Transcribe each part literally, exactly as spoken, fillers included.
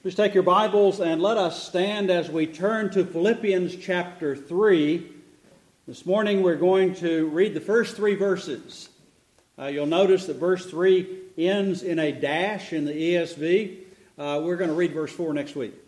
Please take your Bibles and let us stand as we turn to Philippians chapter three. This morning we're going to read the first three verses. Uh, you'll notice that verse three ends in a dash in the E S V. Uh, we're going to read verse four next week.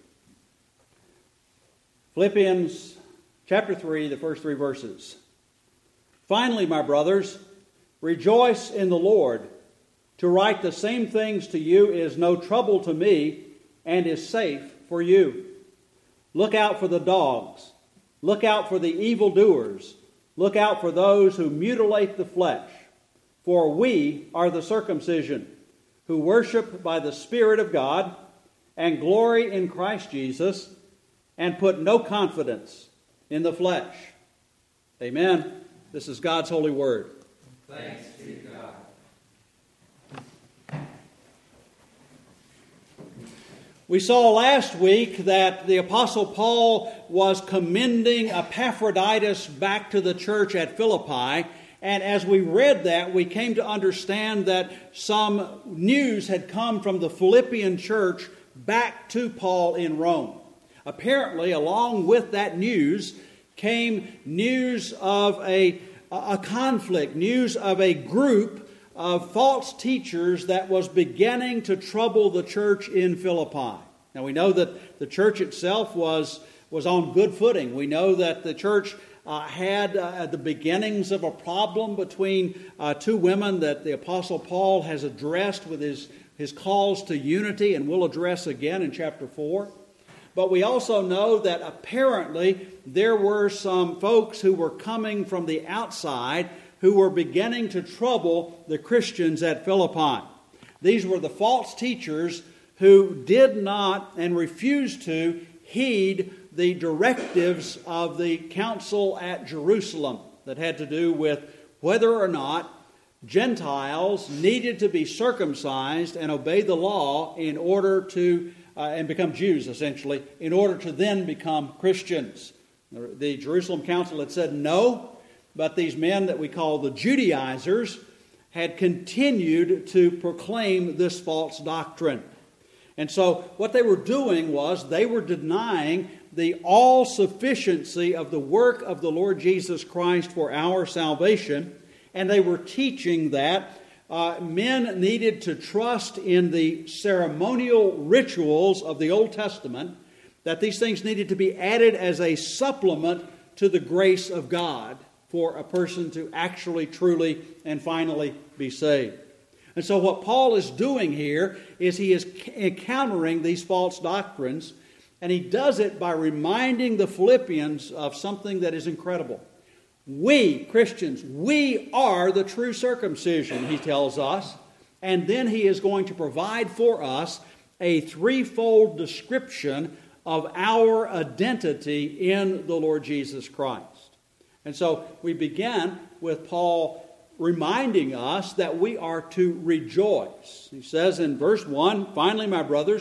Philippians chapter three, the first three verses. Finally, my brothers, rejoice in the Lord. To write the same things to you is no trouble to me, and is safe for you. Look out for the dogs. Look out for the evildoers. Look out for those who mutilate the flesh. For we are the circumcision, who worship by the Spirit of God, and glory in Christ Jesus, and put no confidence in the flesh. Amen. This is God's holy word. Thanks be to God. We saw last week that the Apostle Paul was commending Epaphroditus back to the church at Philippi. And as we read that, we came to understand that some news had come from the Philippian church back to Paul in Rome. Apparently, along with that news came news of a, a conflict, news of a group of false teachers that was beginning to trouble the church in Philippi. Now we know that the church itself was, was on good footing. We know that the church uh, had uh, the beginnings of a problem between uh, two women that the Apostle Paul has addressed with his, his calls to unity, and will address again in chapter four. But we also know that apparently there were some folks who were coming from the outside who were beginning to trouble the Christians at Philippi. These were the false teachers who did not and refused to heed the directives of the council at Jerusalem that had to do with whether or not Gentiles needed to be circumcised and obey the law in order to, uh, and become Jews essentially, in order to then become Christians. The Jerusalem council had said no. But these men that we call the Judaizers had continued to proclaim this false doctrine. And so what they were doing was they were denying the all-sufficiency of the work of the Lord Jesus Christ for our salvation. And they were teaching that uh, men needed to trust in the ceremonial rituals of the Old Testament, that these things needed to be added as a supplement to the grace of God for a person to actually, truly, and finally be saved. And so what Paul is doing here is he is encountering these false doctrines, and he does it by reminding the Philippians of something that is incredible. We, Christians, we are the true circumcision, he tells us, and then he is going to provide for us a threefold description of our identity in the Lord Jesus Christ. And so we begin with Paul reminding us that we are to rejoice. He says in verse one, finally, my brothers,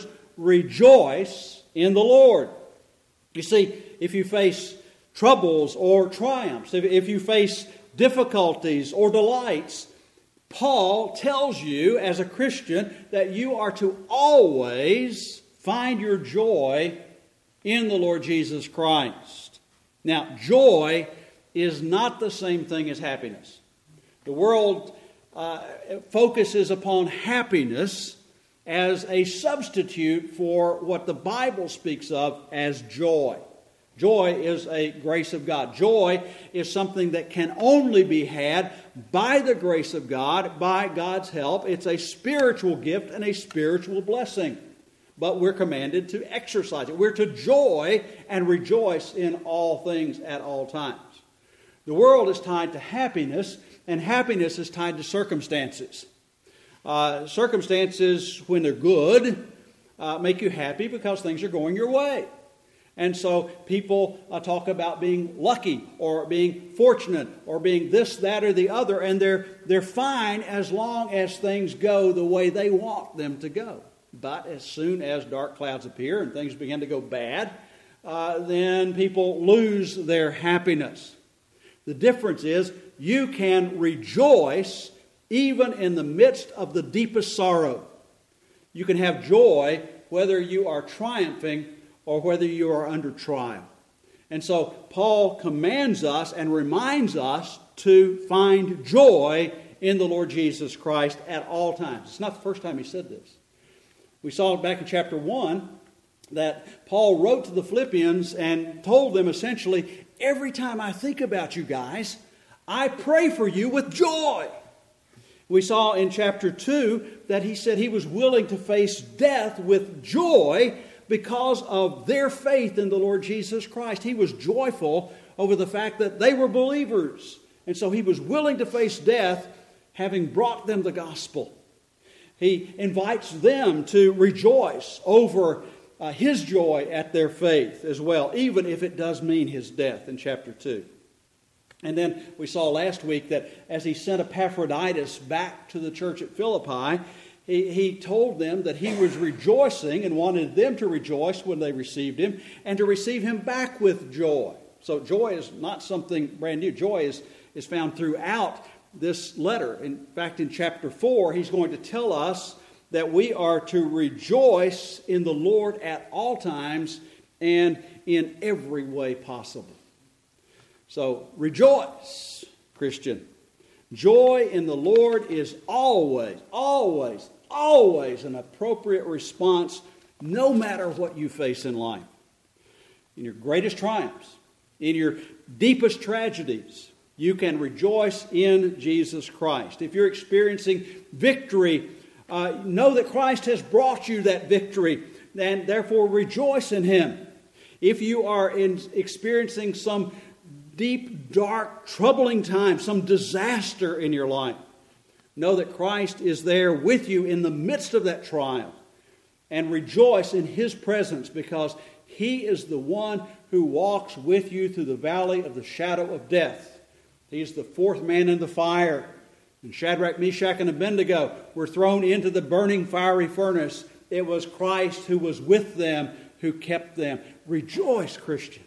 rejoice in the Lord. You see, if you face troubles or triumphs, if, if you face difficulties or delights, Paul tells you as a Christian that you are to always find your joy in the Lord Jesus Christ. Now, joy is not the same thing as happiness. The world uh, focuses upon happiness as a substitute for what the Bible speaks of as joy. Joy is a grace of God. Joy is something that can only be had by the grace of God, by God's help. It's a spiritual gift and a spiritual blessing. But we're commanded to exercise it. We're to joy and rejoice in all things at all times. The world is tied to happiness, and happiness is tied to circumstances. Uh, circumstances, when they're good, uh, make you happy because things are going your way. And so people uh, talk about being lucky or being fortunate or being this, that, or the other, and they're, they're fine as long as things go the way they want them to go. But as soon as dark clouds appear and things begin to go bad, uh, then people lose their happiness. The difference is you can rejoice even in the midst of the deepest sorrow. You can have joy whether you are triumphing or whether you are under trial. And so Paul commands us and reminds us to find joy in the Lord Jesus Christ at all times. It's not the first time he said this. We saw back in chapter one that Paul wrote to the Philippians and told them essentially, every time I think about you guys, I pray for you with joy. We saw in chapter two that he said he was willing to face death with joy because of their faith in the Lord Jesus Christ. He was joyful over the fact that they were believers. And so he was willing to face death, having brought them the gospel. He invites them to rejoice over uh, his joy at their faith as well, even if it does mean his death in chapter two. And then we saw last week that as he sent Epaphroditus back to the church at Philippi, he, he told them that he was rejoicing and wanted them to rejoice when they received him and to receive him back with joy. So joy is not something brand new. Joy is, is found throughout this letter. In fact, in chapter four, he's going to tell us that we are to rejoice in the Lord at all times and in every way possible. So rejoice, Christian. Joy in the Lord is always, always, always an appropriate response, no matter what you face in life. In your greatest triumphs, in your deepest tragedies, you can rejoice in Jesus Christ. If you're experiencing victory, uh, know that Christ has brought you that victory, and therefore rejoice in Him. If you are in experiencing some deep, dark, troubling time, some disaster in your life, know that Christ is there with you in the midst of that trial, and rejoice in His presence, because He is the one who walks with you through the valley of the shadow of death. He's the fourth man in the fire. And Shadrach, Meshach, and Abednego were thrown into the burning fiery furnace. It was Christ who was with them, who kept them. Rejoice, Christian.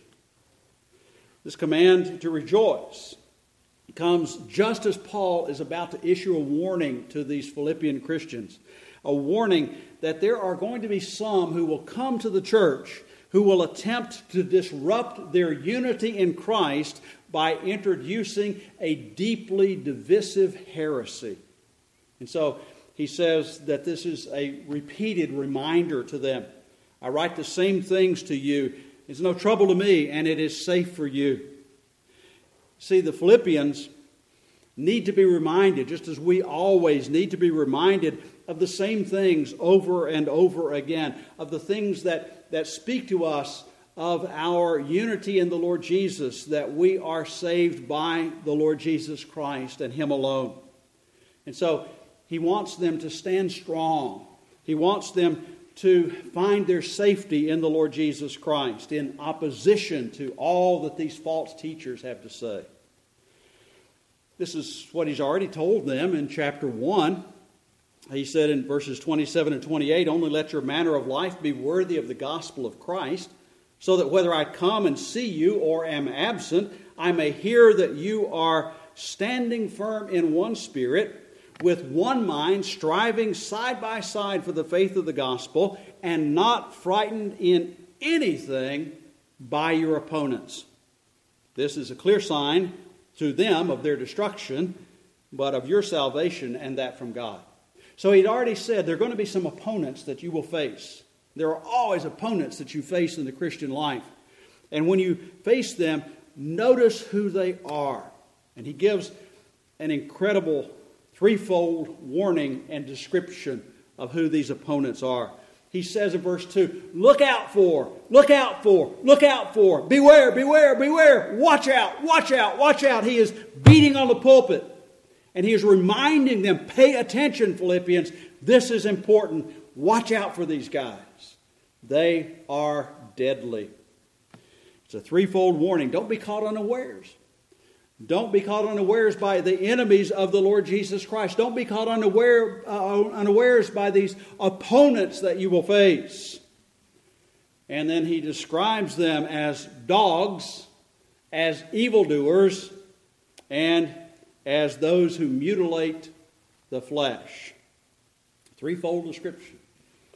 This command to rejoice comes just as Paul is about to issue a warning to these Philippian Christians. A warning that there are going to be some who will come to the church who will attempt to disrupt their unity in Christ by introducing a deeply divisive heresy. And so he says that this is a repeated reminder to them. I write the same things to you. It's no trouble to me, and it is safe for you. See, the Philippians need to be reminded, just as we always need to be reminded of the same things over and over again, of the things that, that speak to us of our unity in the Lord Jesus, that we are saved by the Lord Jesus Christ and Him alone. And so he wants them to stand strong. He wants them to find their safety in the Lord Jesus Christ, in opposition to all that these false teachers have to say. This is what he's already told them in chapter one. He said in verses twenty-seven and twenty-eight, "Only let your manner of life be worthy of the gospel of Christ, so that whether I come and see you or am absent, I may hear that you are standing firm in one spirit, with one mind, striving side by side for the faith of the gospel, and not frightened in anything by your opponents." This is a clear sign to them of their destruction, but of your salvation, and that from God. So he'd already said there are going to be some opponents that you will face. There are always opponents that you face in the Christian life. And when you face them, notice who they are. And he gives an incredible threefold warning and description of who these opponents are. He says in verse two, look out for, look out for, look out for, beware, beware, beware, watch out, watch out, watch out. He is beating on the pulpit. And he is reminding them, pay attention, Philippians, this is important. Watch out for these guys. They are deadly. It's a threefold warning. Don't be caught unawares. Don't be caught unawares by the enemies of the Lord Jesus Christ. Don't be caught unaware, uh, unawares by these opponents that you will face. And then he describes them as dogs, as evildoers, and as those who mutilate the flesh. Threefold description.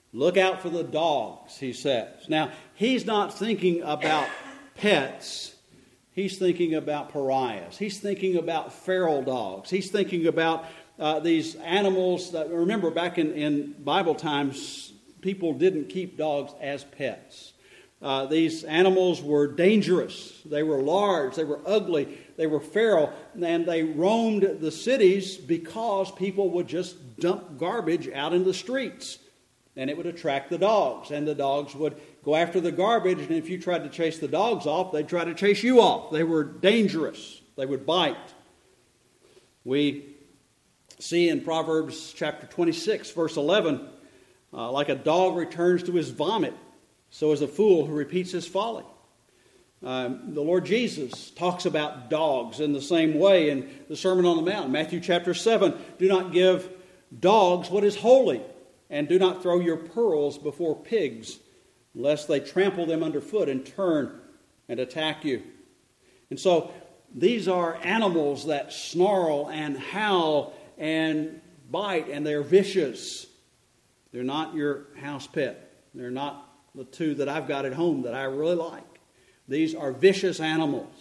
Look out for the dogs, he says. Now, he's not thinking about pets. He's thinking about pariahs. He's thinking about feral dogs. He's thinking about uh, these animals that, remember, back in, in Bible times, people didn't keep dogs as pets. Uh, these animals were dangerous. They were large. They were ugly. They were feral. And they roamed the cities because people would just dump garbage out in the streets. And it would attract the dogs. And the dogs would go after the garbage. And if you tried to chase the dogs off, they'd try to chase you off. They were dangerous. They would bite. We see in Proverbs chapter twenty-six, verse eleven, uh, like a dog returns to his vomit, so is a fool who repeats his folly. Um, the Lord Jesus talks about dogs in the same way in the Sermon on the Mount. Matthew chapter seven, do not give dogs what is holy, and do not throw your pearls before pigs, lest they trample them underfoot and turn and attack you. And so these are animals that snarl and howl and bite, and they're vicious. They're not your house pet. They're not the two that I've got at home that I really like. These are vicious animals.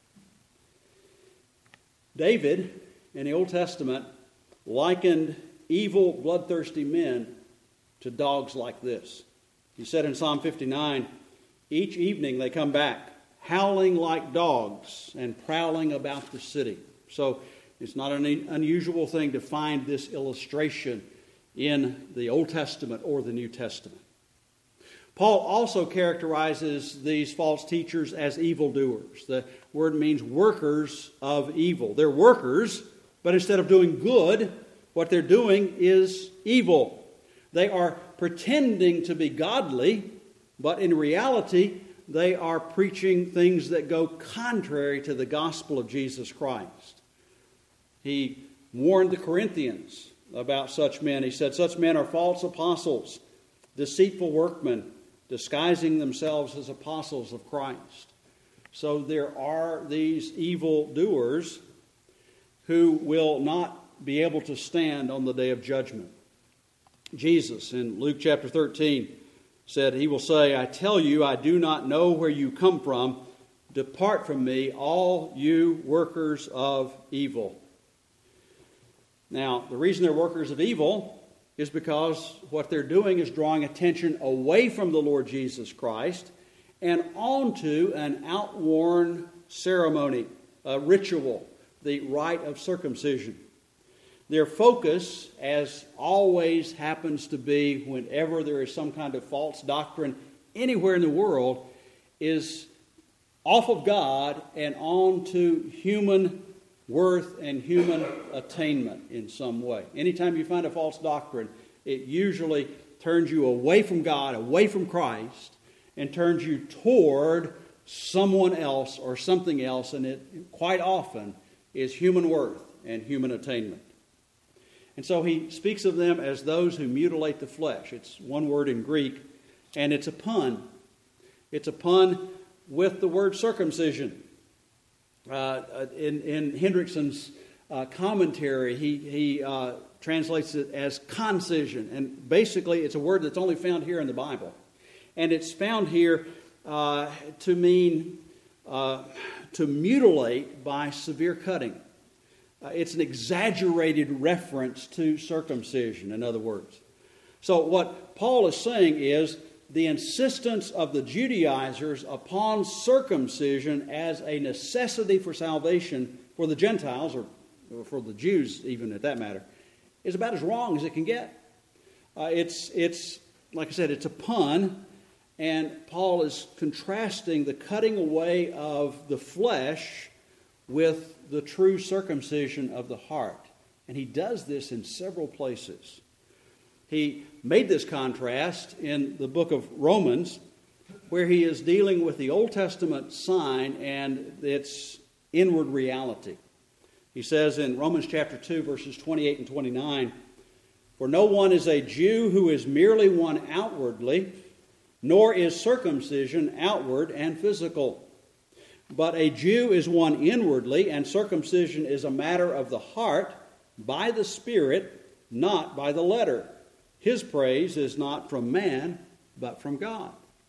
David, in the Old Testament, likened evil, bloodthirsty men to dogs like this. He said in Psalm fifty-nine, each evening they come back, howling like dogs and prowling about the city. So it's not an unusual thing to find this illustration in the Old Testament or the New Testament. Paul also characterizes these false teachers as evildoers. The word means workers of evil. They're workers, but instead of doing good, what they're doing is evil. They are pretending to be godly, but in reality, they are preaching things that go contrary to the gospel of Jesus Christ. He warned the Corinthians about such men. He said, such men are false apostles, deceitful workmen, disguising themselves as apostles of Christ. So there are these evil doers who will not be able to stand on the day of judgment. Jesus in Luke chapter thirteen said, he will say, I tell you, I do not know where you come from. Depart from me, all you workers of evil. Now, the reason they're workers of evil is because what they're doing is drawing attention away from the Lord Jesus Christ and onto an outworn ceremony, a ritual, the rite of circumcision. Their focus, as always happens to be whenever there is some kind of false doctrine anywhere in the world, is off of God and on to human worth and human attainment in some way. Anytime you find a false doctrine, it usually turns you away from God, away from Christ, and turns you toward someone else or something else, and it quite often is human worth and human attainment. And so he speaks of them as those who mutilate the flesh. It's one word in Greek, and it's a pun. It's a pun with the word circumcision. Uh, in, in Hendrickson's uh, commentary, he, he uh, translates it as concision. And basically, it's a word that's only found here in the Bible. And it's found here uh, to mean uh, to mutilate by severe cutting. Uh, it's an exaggerated reference to circumcision, in other words. So what Paul is saying is the insistence of the Judaizers upon circumcision as a necessity for salvation for the Gentiles, or for the Jews even at that matter, is about as wrong as it can get. Uh, it's, it's, like I said, it's a pun, and Paul is contrasting the cutting away of the flesh with the true circumcision of the heart. And he does this in several places. He made this contrast in the book of Romans, where he is dealing with the Old Testament sign and its inward reality. He says in Romans chapter two, verses twenty-eight and twenty-nine, for no one is a Jew who is merely one outwardly, nor is circumcision outward and physical. But a Jew is one inwardly, and circumcision is a matter of the heart, by the Spirit, not by the letter. his praise is not from man, but from God.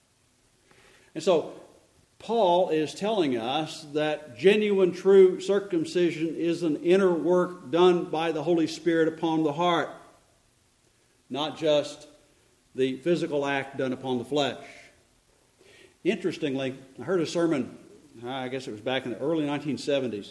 And so Paul is telling us that genuine, true circumcision is an inner work done by the Holy Spirit upon the heart, not just the physical act done upon the flesh. Interestingly, I heard a sermon, I guess it was back in the early nineteen seventies,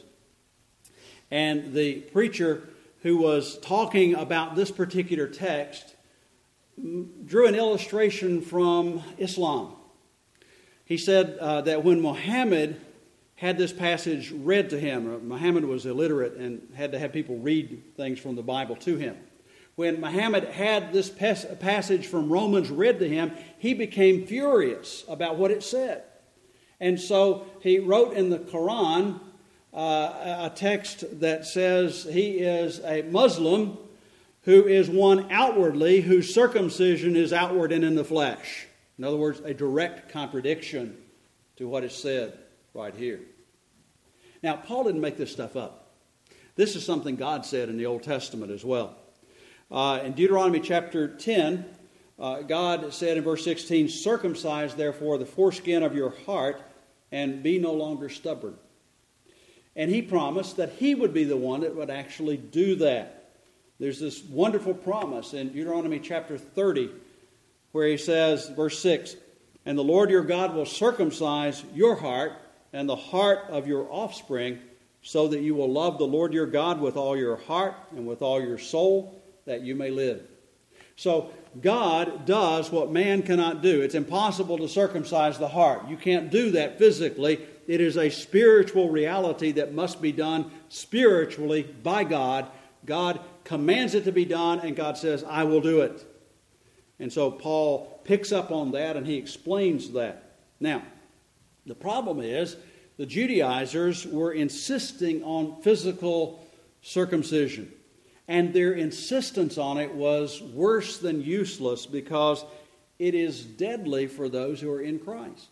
and the preacher who was talking about this particular text drew an illustration from Islam. He said uh, that when Muhammad had this passage read to him, Muhammad was illiterate and had to have people read things from the Bible to him. When Muhammad had this pas- passage from Romans read to him, he became furious about what it said. And so he wrote in the Quran uh, a text that says he is a Muslim who is one outwardly, whose circumcision is outward and in the flesh. In other words, a direct contradiction to what is said right here. Now, Paul didn't make this stuff up. This is something God said in the Old Testament as well. Uh, in Deuteronomy chapter ten, uh, God said in verse sixteen, "Circumcise therefore the foreskin of your heart and be no longer stubborn." And he promised that he would be the one that would actually do that. There's this wonderful promise in Deuteronomy chapter thirty, where he says, verse six, "And the Lord your God will circumcise your heart and the heart of your offspring, so that you will love the Lord your God with all your heart and with all your soul, that you may live." So God does what man cannot do. It's impossible to circumcise the heart. You can't do that physically. It is a spiritual reality that must be done spiritually by God. God commands it to be done, and God says, "I will do it." And so Paul picks up on that, and he explains that. Now, the problem is the Judaizers were insisting on physical circumcision. And their insistence on it was worse than useless, because it is deadly for those who are in Christ.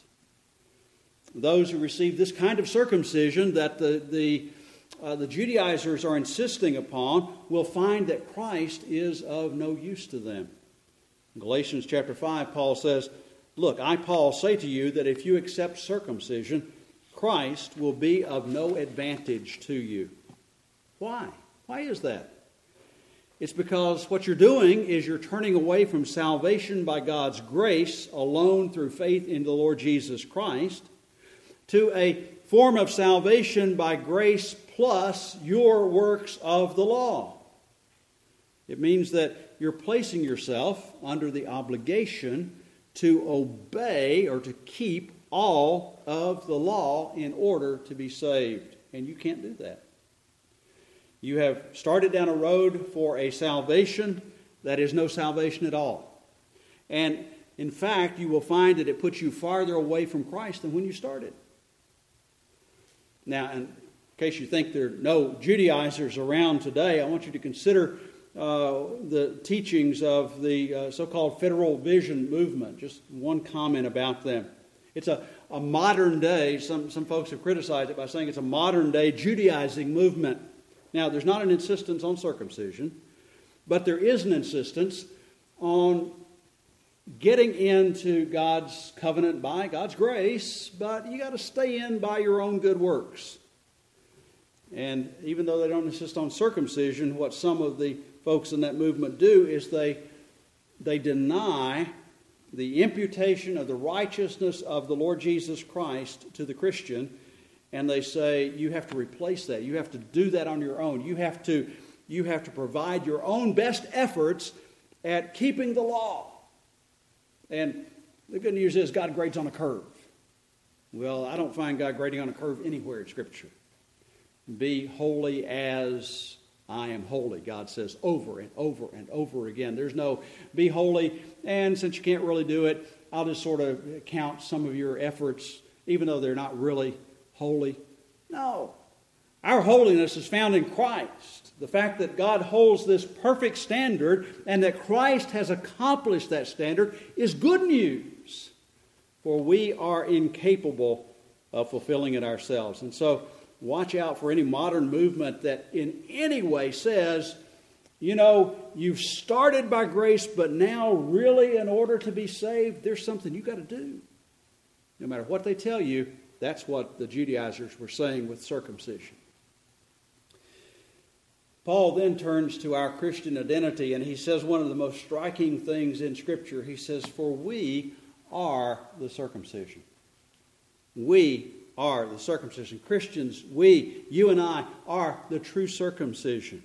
Those who receive this kind of circumcision that the, the, uh, the Judaizers are insisting upon will find that Christ is of no use to them. In Galatians chapter five, Paul says, "Look, I, Paul, say to you that if you accept circumcision, Christ will be of no advantage to you." Why? Why is that? It's because what you're doing is you're turning away from salvation by God's grace alone through faith in the Lord Jesus Christ to a form of salvation by grace plus your works of the law. It means that you're placing yourself under the obligation to obey or to keep all of the law in order to be saved. And you can't do that. You have started down a road for a salvation that is no salvation at all. And in fact, you will find that it puts you farther away from Christ than when you started. Now, in case you think there are no Judaizers around today, I want you to consider uh, the teachings of the uh, so-called Federal Vision movement. Just one comment about them. It's a, a modern day, some, some folks have criticized it by saying it's a modern day Judaizing movement. Now, there's not an insistence on circumcision, but there is an insistence on getting into God's covenant by God's grace, but you got to stay in by your own good works. And even though they don't insist on circumcision, what some of the folks in that movement do is they they deny the imputation of the righteousness of the Lord Jesus Christ to the Christian. And they say, you have to replace that. You have to do that on your own. You have to, you have to provide your own best efforts at keeping the law. And the good news is God grades on a curve. Well, I don't find God grading on a curve anywhere in Scripture. Be holy as I am holy, God says over and over and over again. There's no be holy, and since you can't really do it, I'll just sort of count some of your efforts, even though they're not really holy. No. Our holiness is found in Christ. The fact that God holds this perfect standard and that Christ has accomplished that standard is good news, for we are incapable of fulfilling it ourselves. And so watch out for any modern movement that in any way says you know, you've started by grace, but now really in order to be saved, there's something you've got to do. No matter what they tell you, that's what the Judaizers were saying with circumcision. Paul then turns to our Christian identity, and he says one of the most striking things in Scripture. He says, for we are the circumcision. We are the circumcision. Christians, we, you and I, are the true circumcision.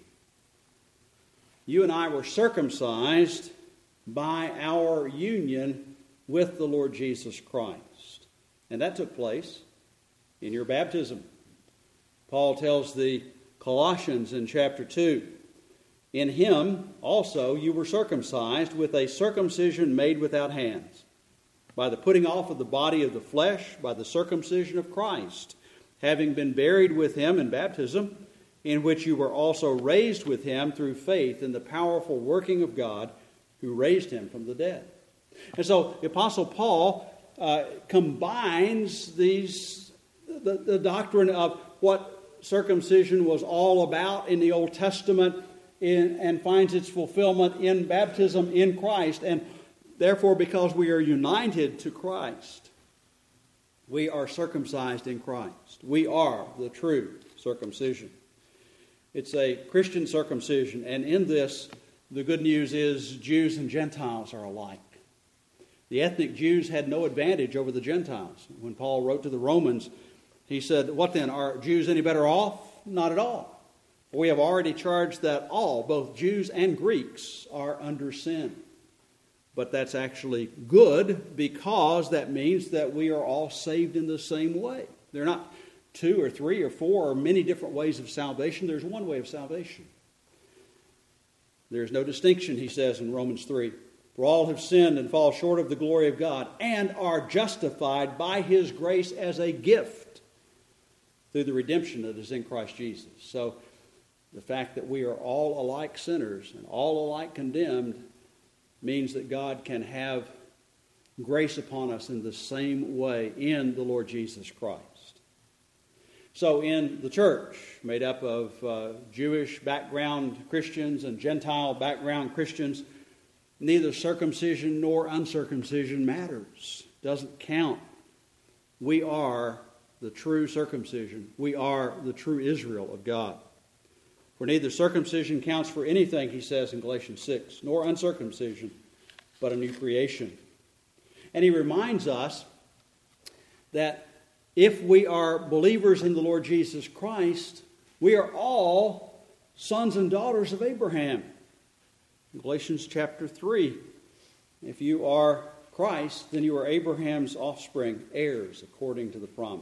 You and I were circumcised by our union with the Lord Jesus Christ. And that took place in your baptism. Paul tells the Colossians in chapter two, in him also you were circumcised with a circumcision made without hands, by the putting off of the body of the flesh, by the circumcision of Christ, having been buried with him in baptism, in which you were also raised with him through faith in the powerful working of God who raised him from the dead. And so the Apostle Paul uh, combines these the, the doctrine of what circumcision was all about in the Old Testament in, and finds its fulfillment in baptism in Christ. And therefore, because we are united to Christ, we are circumcised in Christ. We are the true circumcision. It's a Christian circumcision, and in this, the good news is Jews and Gentiles are alike. The ethnic Jews had no advantage over the Gentiles. When Paul wrote to the Romans, he said, what then, are Jews any better off? Not at all. We have already charged that all, both Jews and Greeks, are under sin. But that's actually good, because that means that we are all saved in the same way. They're not two or three or four or many different ways of salvation. There's one way of salvation. There's no distinction, he says in Romans three. For all have sinned and fall short of the glory of God, and are justified by his grace as a gift through the redemption that is in Christ Jesus. So the fact that we are all alike sinners and all alike condemned means that God can have grace upon us in the same way in the Lord Jesus Christ. So in the church, made up of uh, Jewish background Christians and Gentile background Christians, neither circumcision nor uncircumcision matters. Doesn't count. We are the true circumcision. We are the true Israel of God. For neither circumcision counts for anything, he says in Galatians six, nor uncircumcision, but a new creation. And he reminds us that if we are believers in the Lord Jesus Christ, we are all sons and daughters of Abraham. In Galatians chapter three, if you are Christ, then you are Abraham's offspring, heirs according to the promise.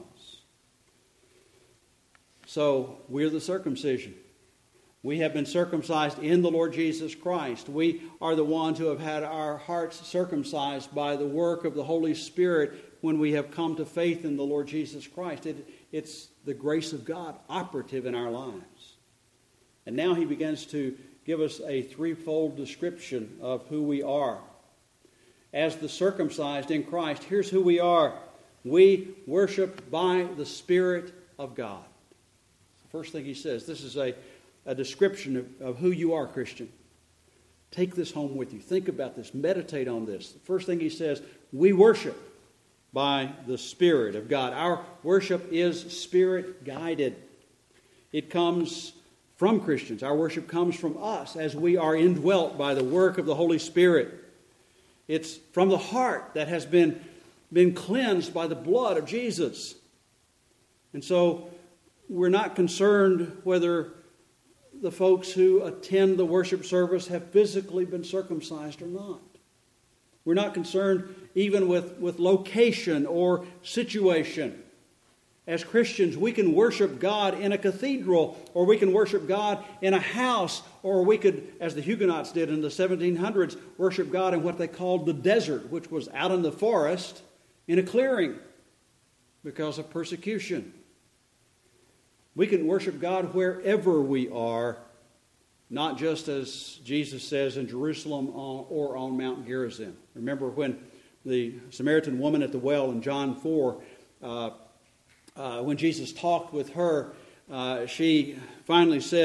So we're the circumcision. We have been circumcised in the Lord Jesus Christ. We are the ones who have had our hearts circumcised by the work of the Holy Spirit when we have come to faith in the Lord Jesus Christ. It, it's the grace of God operative in our lives. And now he begins to give us a threefold description of who we are. As the circumcised in Christ, here's who we are. We worship by the Spirit of God. The first thing he says, this is a, a description of, of who you are, Christian. Take this home with you. Think about this. Meditate on this. The first thing he says, we worship by the Spirit of God. Our worship is Spirit-guided. It comes from Christians. Our worship comes from us as we are indwelt by the work of the Holy Spirit. It's from the heart that has been, been cleansed by the blood of Jesus. And so we're not concerned whether the folks who attend the worship service have physically been circumcised or not. We're not concerned even with, with location or situation. As Christians, we can worship God in a cathedral, or we can worship God in a house, or we could, as the Huguenots did in the seventeen hundreds, worship God in what they called the desert, which was out in the forest in a clearing because of persecution. We can worship God wherever we are, not just as Jesus says in Jerusalem or on Mount Gerizim. Remember when the Samaritan woman at the well in John four, uh, Uh, when Jesus talked with her, uh, she finally said,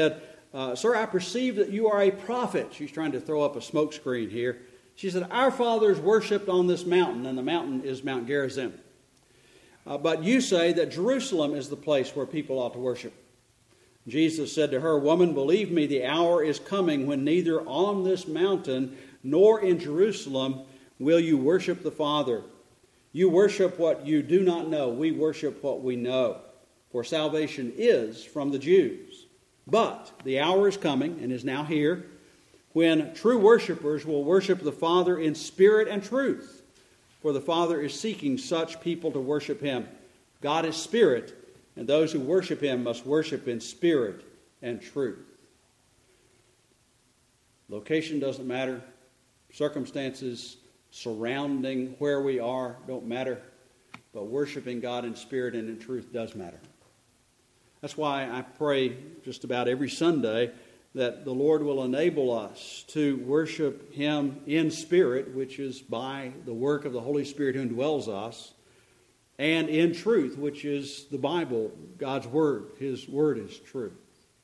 uh, Sir, I perceive that you are a prophet. She's trying to throw up a smoke screen here. She said, our fathers worshipped on this mountain, and the mountain is Mount Gerizim. Uh, but you say that Jerusalem is the place where people ought to worship. Jesus said to her, Woman, believe me, the hour is coming when neither on this mountain nor in Jerusalem will you worship the Father. You worship what you do not know. We worship what we know. For salvation is from the Jews. But the hour is coming, and is now here, when true worshipers will worship the Father in spirit and truth. For the Father is seeking such people to worship Him. God is spirit, and those who worship Him must worship in spirit and truth. Location doesn't matter. Circumstances surrounding where we are don't matter. But worshiping God in spirit and in truth does matter. That's why I pray just about every Sunday that the Lord will enable us to worship Him in spirit, which is by the work of the Holy Spirit who indwells us, and in truth, which is the Bible, God's Word. His Word is true.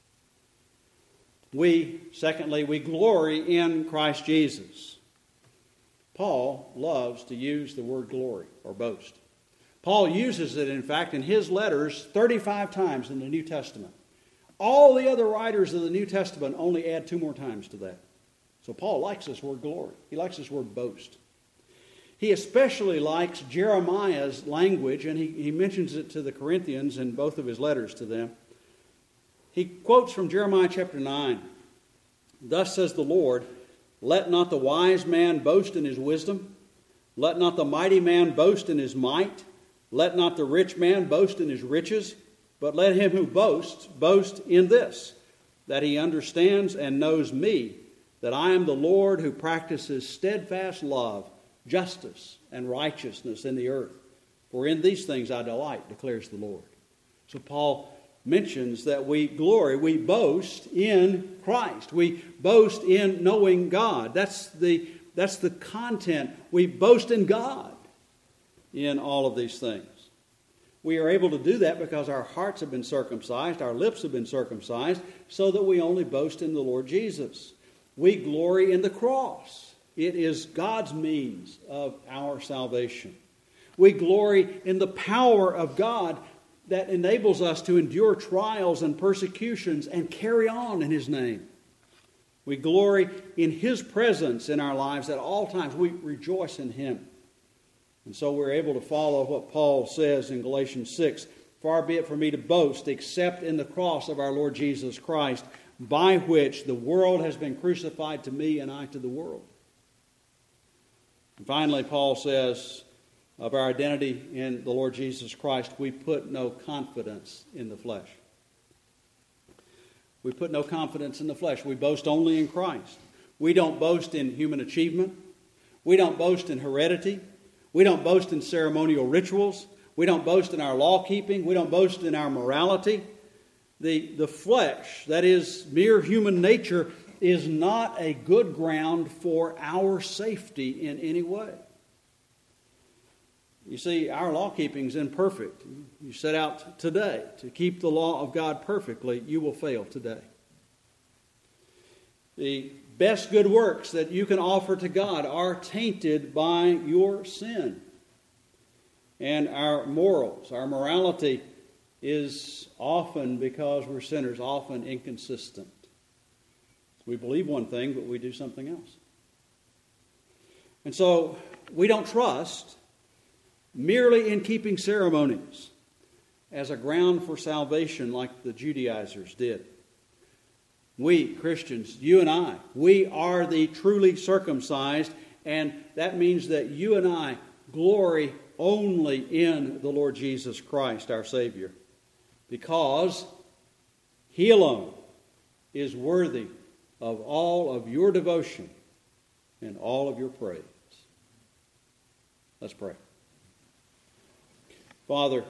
We, secondly, we glory in Christ Jesus. Paul loves to use the word glory or boast. Paul uses it, in fact, in his letters thirty-five times in the New Testament. All the other writers of the New Testament only add two more times to that. So Paul likes this word glory. He likes this word boast. He especially likes Jeremiah's language, and he, he mentions it to the Corinthians in both of his letters to them. He quotes from Jeremiah chapter nine. Thus says the Lord, let not the wise man boast in his wisdom. Let not the mighty man boast in his might. Let not the rich man boast in his riches. But let him who boasts boast in this, that he understands and knows me, that I am the Lord who practices steadfast love, justice, and righteousness in the earth. For in these things I delight, declares the Lord. So Paul mentions that we glory, we boast in Christ. We boast in knowing God. That's the, that's the content. We boast in God in all of these things. We are able to do that because our hearts have been circumcised, our lips have been circumcised, so that we only boast in the Lord Jesus. We glory in the cross. It is God's means of our salvation. We glory in the power of God that enables us to endure trials and persecutions and carry on in His name. We glory in His presence in our lives at all times. We rejoice in Him. And so we're able to follow what Paul says in Galatians six. Far be it from me to boast except in the cross of our Lord Jesus Christ, by which the world has been crucified to me and I to the world. And finally, Paul says of our identity in the Lord Jesus Christ, we put no confidence in the flesh. We put no confidence in the flesh. We boast only in Christ. We don't boast in human achievement. We don't boast in heredity. We don't boast in ceremonial rituals. We don't boast in our law keeping. We don't boast in our morality. The, the flesh, that is mere human nature, is not a good ground for our safety in any way. You see, our law keeping is imperfect. You set out today to keep the law of God perfectly, you will fail today. The best good works that you can offer to God are tainted by your sin. And our morals, our morality is often, because we're sinners, often inconsistent. We believe one thing, but we do something else. And so we don't trust merely in keeping ceremonies as a ground for salvation like the Judaizers did. We, Christians, you and I, we are the truly circumcised, and that means that you and I glory only in the Lord Jesus Christ, our Savior, because He alone is worthy of all of your devotion and all of your praise. Let's pray. Father,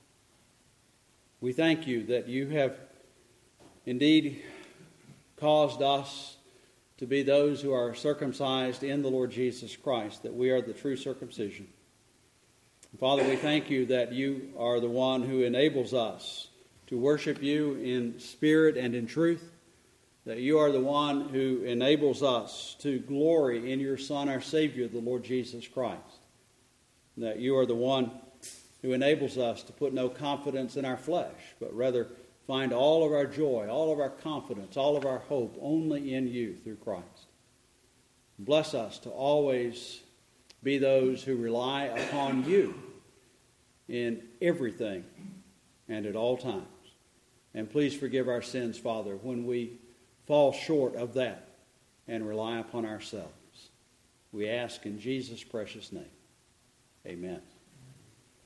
we thank you that you have indeed caused us to be those who are circumcised in the Lord Jesus Christ, that we are the true circumcision. Father, we thank you that you are the one who enables us to worship you in spirit and in truth. that you are the one who enables us to glory in your Son, our Savior, the Lord Jesus Christ. That you are the one who enables us to put no confidence in our flesh, but rather find all of our joy, all of our confidence, all of our hope only in you through Christ. Bless us to always be those who rely upon you in everything and at all times. And please forgive our sins, Father, when we fall short of that and rely upon ourselves. We ask in Jesus' precious name. Amen.